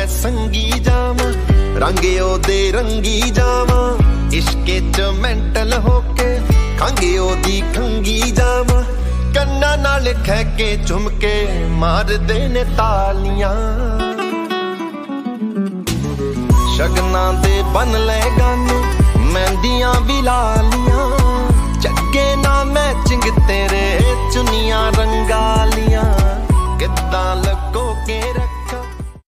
संगी जावां, रंग ओदे रंगी जावां, इश्के च मेंटल होके खंग ओदी खंगी जावां। कन्ना नाल खै के झुमके मारदे ने तालियां, शगना दे बन ले गाने मेहंदियां भी ला लियां।